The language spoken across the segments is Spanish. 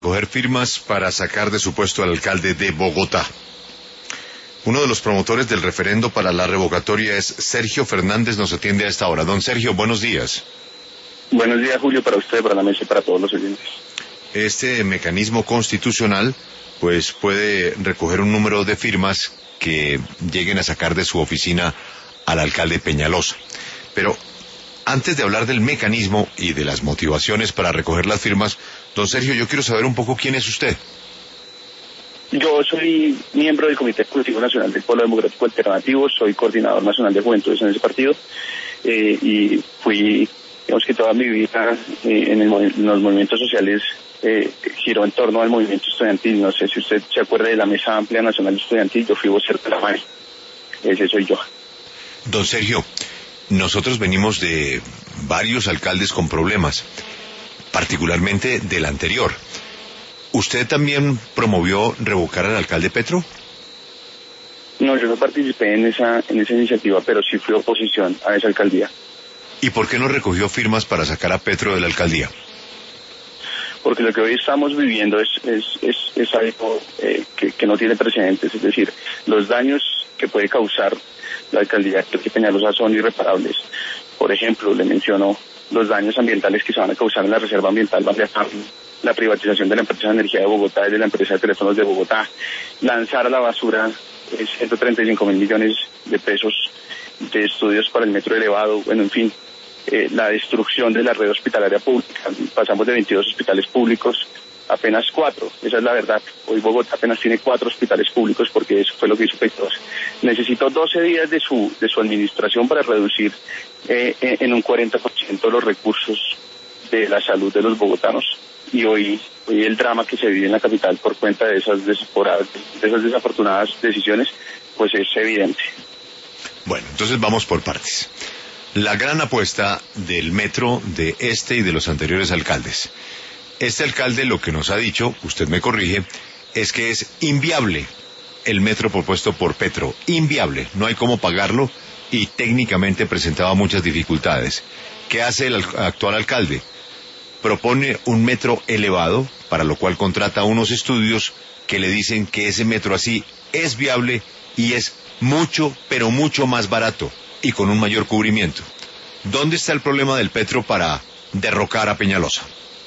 recoger firmas para sacar de su puesto al alcalde de Bogotá. Uno de los promotores del referendo para la revocatoria es Sergio Fernández, nos atiende a esta hora. Don Sergio, buenos días. Buenos días, Julio, para usted, para la mesa y para todos los oyentes. Este mecanismo constitucional, pues, puede recoger un número de firmas que lleguen a sacar de su oficina al alcalde Peñalosa. Pero antes de hablar del mecanismo y de las motivaciones para recoger las firmas, don Sergio, yo quiero saber un poco quién es usted. Yo soy miembro del Comité Ejecutivo Nacional del Polo Democrático Alternativo, soy coordinador nacional de juventudes en ese partido y fui, digamos que toda mi vida en los movimientos sociales giró en torno al movimiento estudiantil. No sé si usted se acuerda de la Mesa Amplia Nacional Estudiantil, yo fui vocero de la MAE, ese soy yo. Don Sergio, nosotros venimos de varios alcaldes con problemas, particularmente del anterior. ¿Usted también promovió revocar al alcalde Petro? No, yo no participé en esa iniciativa, pero sí fui oposición a esa alcaldía. ¿Y por qué no recogió firmas para sacar a Petro de la alcaldía? Porque lo que hoy estamos viviendo es algo que no tiene precedentes, es decir, los daños que puede causar la alcaldía de Peñalosa son irreparables. Por ejemplo, le menciono los daños ambientales que se van a causar en la Reserva Ambiental Valle, la privatización de la empresa de energía de Bogotá y de la empresa de teléfonos de Bogotá, lanzar a la basura 135.000 millones de pesos de estudios para el metro elevado, bueno, en fin, la destrucción de la red hospitalaria pública. Pasamos de 22 hospitales públicos a apenas 4, esa es la verdad. Hoy Bogotá apenas tiene 4 hospitales públicos porque eso fue lo que hizo Petro. Necesitó 12 días de su administración para reducir en un 40% los recursos de la salud de los bogotanos. Y hoy el drama que se vive en la capital por cuenta de esas desafortunadas decisiones, pues es evidente. Bueno, entonces vamos por partes. La gran apuesta del metro de este y de los anteriores alcaldes. Este alcalde lo que nos ha dicho, usted me corrige, es que es inviable el metro propuesto por Petro. Inviable, no hay cómo pagarlo y técnicamente presentaba muchas dificultades. ¿Qué hace el actual alcalde? Propone un metro elevado, para lo cual contrata unos estudios que le dicen que ese metro así es viable y es mucho, pero mucho más barato y con un mayor cubrimiento. ¿Dónde está el problema del Petro para derrocar a Peñalosa?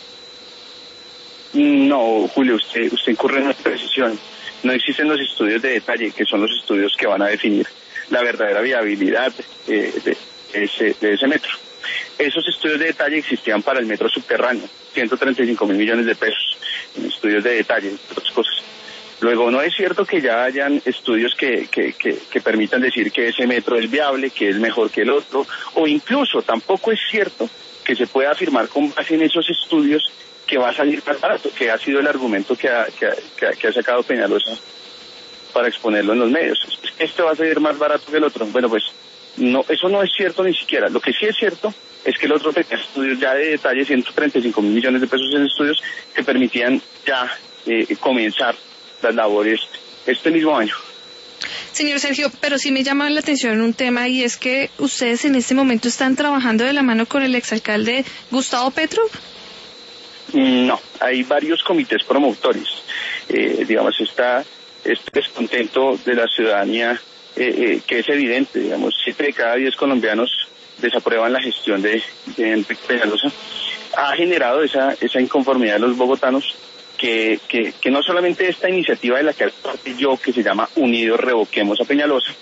No, Julio, usted incurre en una precisión. No existen los estudios de detalle, que son los estudios que van a definir la verdadera viabilidad de ese metro. Esos estudios de detalle existían para el metro subterráneo, 135.000 millones de pesos en estudios de detalle, entre otras cosas. Luego, no es cierto que ya hayan estudios que permitan decir que ese metro es viable, que es mejor que el otro, o incluso tampoco es cierto que se pueda afirmar con base en esos estudios que va a salir más barato, que ha sido el argumento que ha sacado Peñalosa para exponerlo en los medios. Este va a salir más barato que el otro. Bueno, pues no, eso no es cierto ni siquiera. Lo que sí es cierto es que el otro tenía estudios ya de detalle, 135.000 millones de pesos en estudios que permitían ya comenzar las labores este mismo año. Señor Sergio, pero sí me llama la atención un tema, y es que ustedes en este momento están trabajando de la mano con el exalcalde Gustavo Petro. No, hay varios comités promotores. Digamos, está este descontento de la ciudadanía que es evidente. Digamos, 7 de cada 10 colombianos desaprueban la gestión de Enrique Peñalosa. Ha generado esa inconformidad de los bogotanos que no solamente esta iniciativa de la que parte yo, que se llama Unidos Revocamos a Peñalosa,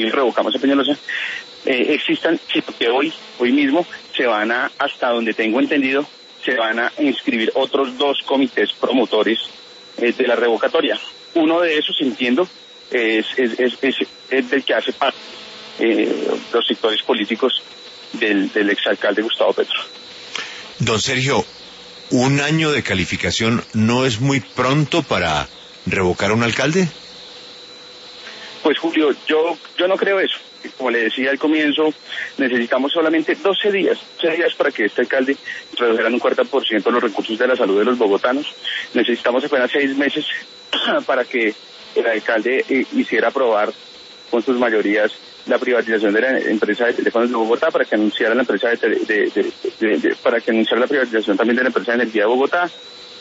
existan, sino que hoy mismo se van a, hasta donde tengo entendido, se van a inscribir otros 2 comités promotores de la revocatoria. Uno de esos, entiendo, es del que hace parte los sectores políticos del exalcalde Gustavo Petro. Don Sergio, ¿un año de calificación no es muy pronto para revocar a un alcalde? Pues Julio, yo no creo eso. Como le decía al comienzo, necesitamos solamente 12 días para que este alcalde redujera en un 40% los recursos de la salud de los bogotanos. Necesitamos apenas 6 meses para que el alcalde hiciera aprobar con sus mayorías la privatización de la empresa de teléfonos de Bogotá, para que anunciara la empresa para que anunciara la privatización también de la empresa de energía de Bogotá.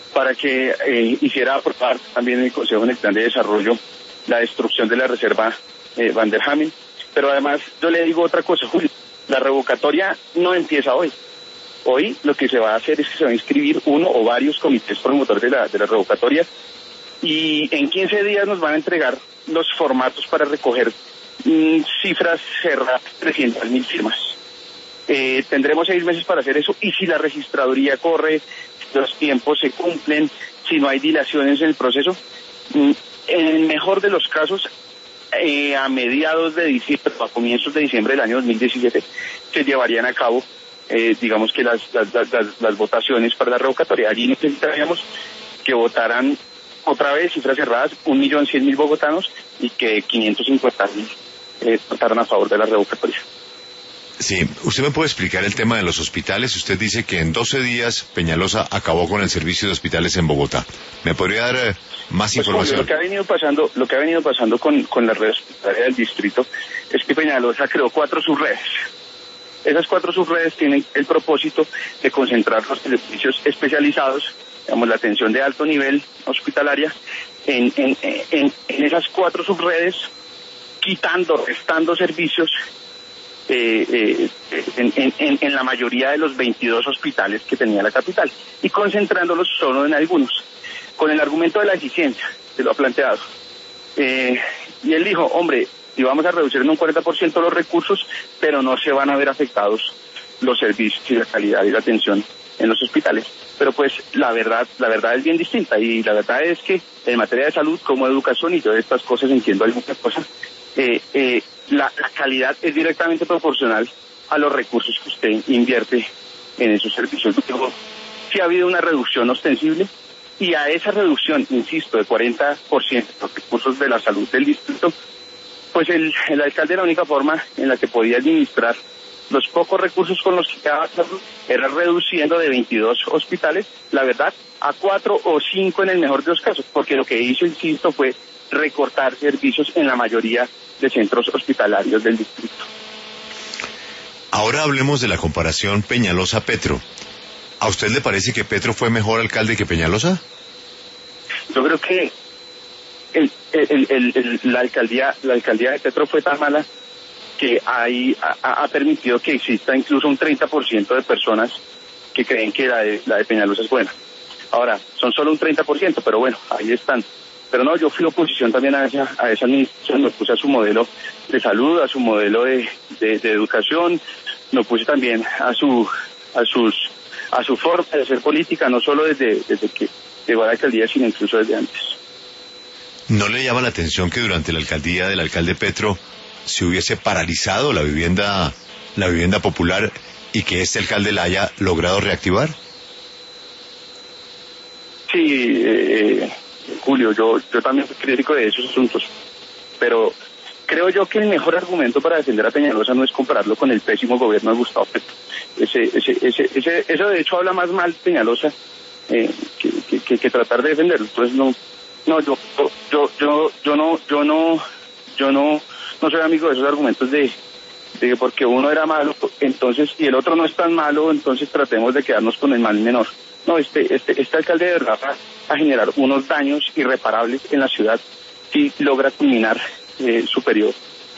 para que hiciera aprobar también en el Consejo en el Plan de Desarrollo la destrucción de la reserva Van der Hamen. Pero además yo le digo otra cosa, Julio, la revocatoria no empieza hoy. Hoy lo que se va a hacer es que se va a inscribir uno o varios comités promotores de la revocatoria y en 15 días nos van a entregar los formatos para recoger cifras cerradas, 300.000 firmas. Tendremos 6 meses para hacer eso y si la registraduría corre, los tiempos se cumplen, si no hay dilaciones en el proceso, en el mejor de los casos, a mediados de diciembre o a comienzos de diciembre del año 2017 se llevarían a cabo digamos que las votaciones para la revocatoria. Allí necesitaríamos que votaran otra vez cifras cerradas 1.100.000 bogotanos y que 550.000 votaran a favor de la revocatoria. Sí, ¿usted me puede explicar el tema de los hospitales? Usted dice que en 12 días Peñalosa acabó con el servicio de hospitales en Bogotá. ¿Me podría dar más información? Lo que ha venido pasando con la red hospitalaria del distrito es que Peñalosa creó 4 subredes. Esas 4 subredes tienen el propósito de concentrar los servicios especializados, digamos la atención de alto nivel hospitalaria, en esas 4 subredes, restando servicios en la mayoría de los 22 hospitales que tenía la capital y concentrándolos solo en algunos, con el argumento de la eficiencia, se lo ha planteado. Y él dijo, hombre, y vamos a reducir en un 40% los recursos, pero no se van a ver afectados los servicios y la calidad y la atención en los hospitales. Pero pues la verdad es bien distinta y la verdad es que en materia de salud como educación, y yo de estas cosas entiendo algunas cosas, la calidad es directamente proporcional a los recursos que usted invierte en esos servicios. Sí ha habido una reducción ostensible y a esa reducción, insisto, de 40% de los recursos de la salud del distrito, pues el alcalde, la única forma en la que podía administrar los pocos recursos con los que quedaba salud era reduciendo de 22 hospitales, la verdad, a 4 o 5 en el mejor de los casos, porque lo que hizo, insisto, fue recortar servicios en la mayoría de centros hospitalarios del distrito. Ahora hablemos de la comparación Peñalosa-Petro. ¿A usted le parece que Petro fue mejor alcalde que Peñalosa? Yo creo que la alcaldía de Petro fue tan mala que ha permitido que exista incluso un 30% de personas que creen que la de Peñalosa es buena. Ahora, son solo un 30%, pero bueno, ahí están. Pero no, yo fui oposición también a esa administración, me puse a su modelo de salud, a su modelo de educación, me puse también a su forma de hacer política, no solo desde que llegó a la alcaldía, sino incluso desde antes. ¿No le llama la atención que durante la alcaldía del alcalde Petro se hubiese paralizado la vivienda popular y que este alcalde la haya logrado reactivar? Sí, Julio, yo también soy crítico de esos asuntos, pero creo yo que el mejor argumento para defender a Peñalosa no es compararlo con el pésimo gobierno de Gustavo Petro. Eso de hecho habla más mal de Peñalosa que tratar de defenderlo. Entonces yo no soy amigo de esos argumentos de que porque uno era malo, entonces, y el otro no es tan malo, entonces tratemos de quedarnos con el mal menor. No, este alcalde de verdad va a generar unos daños irreparables en la ciudad si logra culminar su periodo.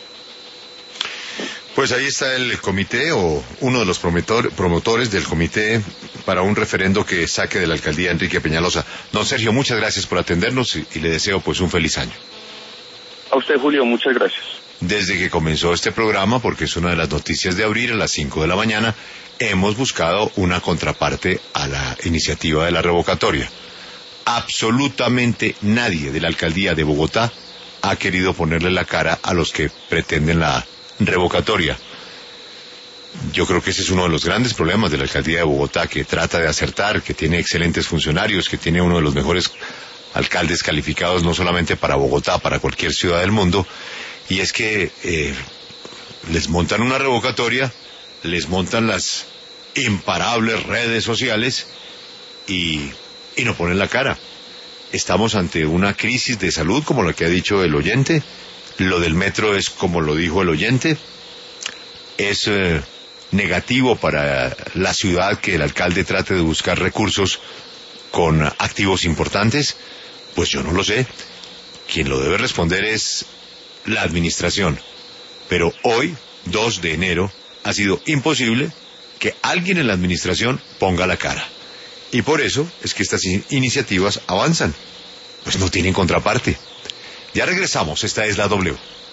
Pues ahí está el comité, o uno de los promotores del comité para un referendo que saque de la alcaldía Enrique Peñalosa. Don Sergio, muchas gracias por atendernos y le deseo pues un feliz año. A usted, Julio, muchas gracias. Desde que comenzó este programa, porque es una de las noticias de abril a las 5 de la mañana, hemos buscado una contraparte a la iniciativa de la revocatoria. Absolutamente nadie de la alcaldía de Bogotá ha querido ponerle la cara a los que pretenden la revocatoria. Yo creo que ese es uno de los grandes problemas de la alcaldía de Bogotá, que trata de acertar, que tiene excelentes funcionarios, que tiene uno de los mejores alcaldes calificados no solamente para Bogotá, para cualquier ciudad del mundo, y es que les montan una revocatoria, les montan las imparables redes sociales y no ponen la cara. Estamos ante una crisis de salud como la que ha dicho el oyente. Lo del metro es como lo dijo el oyente. Es negativo para la ciudad que el alcalde trate de buscar recursos con activos importantes? Pues yo no lo sé. Quien lo debe responder es la administración. Pero hoy, 2 de enero, ha sido imposible que alguien en la administración ponga la cara. Y por eso es que estas iniciativas avanzan. Pues no tienen contraparte. Ya regresamos, esta es la W.